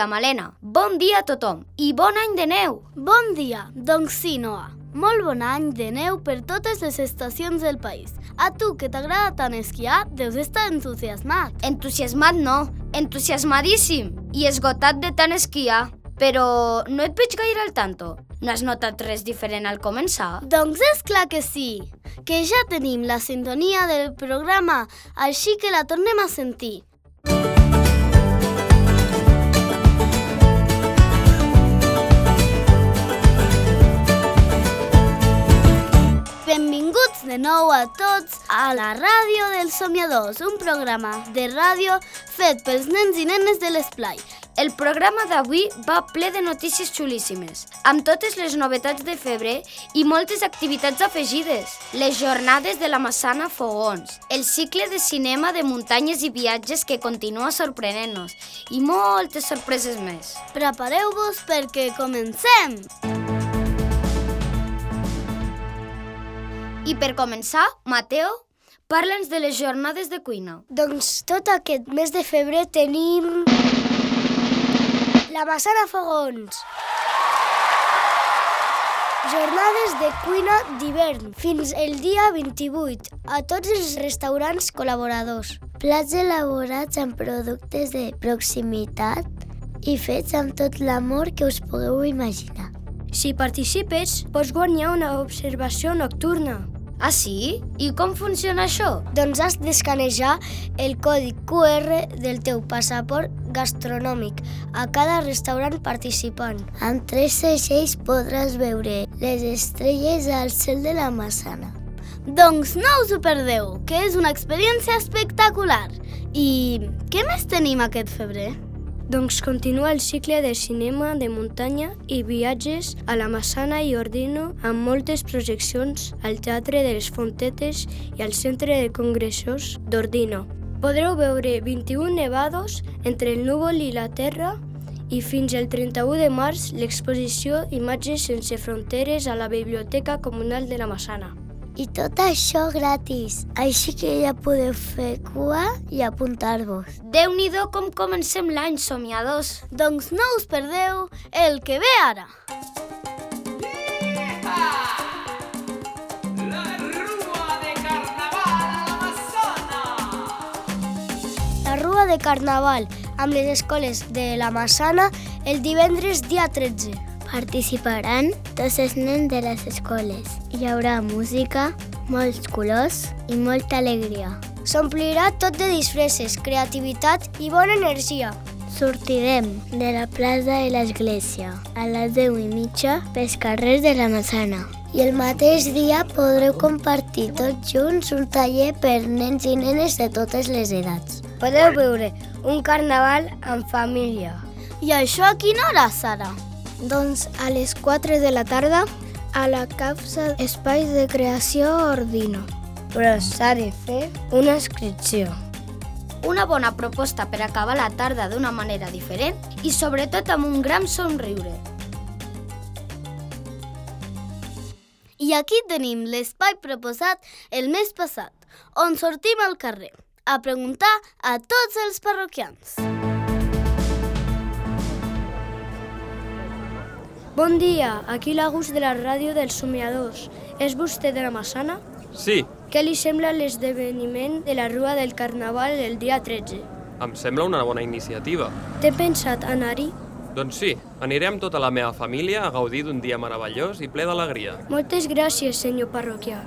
dia, Malena. Bon dia a tothom i bon any de neu. Bon dia. Doncs sí, Noa. Molt bon any de neu per totes les estacions del país. A tu, que t'agrada tant esquiar, deus estar entusiasmat. Entusiasmat no, entusiasmadíssim i esgotat de tant esquiar. Però no et veig gaire al tanto. No has notat res diferent al començar? Doncs és clar que sí, que ja tenim la sintonia del programa, així que la tornem a sentir. Benvinguts de nou a tots a la Ràdio dels Somiadors, un programa de ràdio fet pels nens i nenes de l'Esplai. El programa d'avui va ple de notícies xulíssimes, amb totes les novetats de febrer i moltes activitats afegides. Les jornades de la Massana Fogons, el cicle de cinema de muntanyes i viatges que continua sorprenent-nos i moltes sorpreses més. Prepareu-vos perquè comencem! I per començar, Mateo, parla'ns de les jornades de cuina. Doncs tot aquest mes de febrer tenim la Massana Fogons. Jornades de cuina d'hivern fins el dia 28 a tots els restaurants col·laboradors. Plats elaborats amb productes de proximitat i fets amb tot l'amor que us pugueu imaginar. Si participes, pots guanyar una observació nocturna. Ah, sí? I com funciona això? Doncs has d'escanejar el codi QR del teu passaport gastronòmic a cada restaurant participant. Amb 3 seixells podràs veure les estrelles al cel de la Massana. Doncs no us ho perdeu, que és una experiència espectacular. I què més tenim aquest febrer? Doncs continua el cicle de cinema de muntanya i viatges a la Massana i Ordino amb moltes projeccions al Teatre de les Fontetes i al Centre de Congressos d'Ordino. Podreu veure 21 nevados entre el núvol i la terra i fins al 31 de març l'exposició Imatges sense fronteres a la Biblioteca Comunal de la Massana. I tot això gratis, així que ja podeu fer cua i apuntar-vos. Déu-n'hi-do com comencem l'any, somiadors. Doncs no us perdeu el que ve ara. La Rua de Carnaval a la Massana! La Rua de Carnaval amb les escoles de la Massana el divendres dia 13. Participaran tots els nens de les escoles. Hi haurà música, molts colors i molta alegria. S'omplirà tot de disfresses, creativitat i bona energia. Sortirem de la plaça de l'església a les 10:30 pels carrers de la Massana. I el mateix dia podreu compartir tots junts un taller per nens i nenes de totes les edats. Podeu veure un carnaval en família. I això a quina hora, Sara? Doncs a les 4 de la tarda a la capsa Espais de Creació Ordino. Però s'ha de fer una inscripció. Una bona proposta per acabar la tarda d'una manera diferent i sobretot amb un gran somriure. I aquí tenim l'espai proposat el mes passat, on sortim al carrer a preguntar a tots els parroquians. Bon dia, aquí l'August de la Ràdio dels Somiadors. És vostè de la Massana? Sí, Què li sembla l'esdeveniment de la Rua del Carnaval el dia 13? em sembla una bona iniciativa. Té pensat anar-hi? Doncs sí, aniré amb tota la meva família a gaudir d'un dia meravellós i ple d'alegria. Moltes gràcies, senyor parroquià.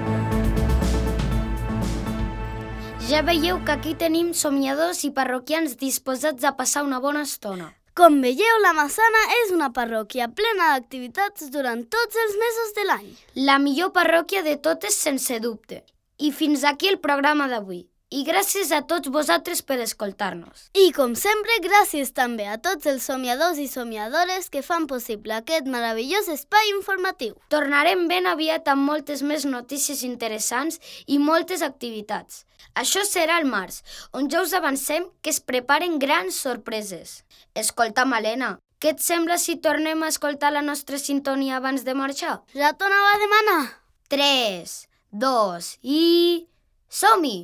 Ja veieu que aquí tenim somiadors i parroquians disposats a passar una bona estona. Com veieu, la Massana és una parròquia plena d'activitats durant tots els mesos de l'any. La millor parròquia de totes, sense dubte. I fins aquí el programa d'avui. I gràcies a tots vosaltres per escoltar-nos. I, com sempre, gràcies també a tots els somiadors i somiadores que fan possible aquest meravellós espai informatiu. Tornarem ben aviat amb moltes més notícies interessants i moltes activitats. Això serà al març, on ja us avancem que es preparen grans sorpreses. Escolta, Malena, què et sembla si tornem a escoltar la nostra sintonia abans de marxar? Ja t'anava a demanar. 3, 2 i... som-hi!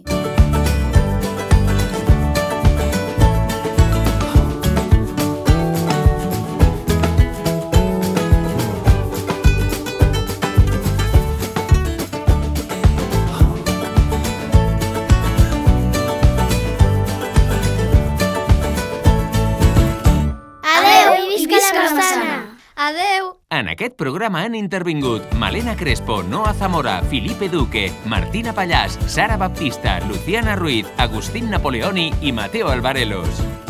En aquest programa han intervingut Malena Crespo, Noa Zamora, Felipe Duque, Martina Pallàs, Sara Baptista, Luciana Ruiz, Agustín Napoleoni i Mateo Alvarelos.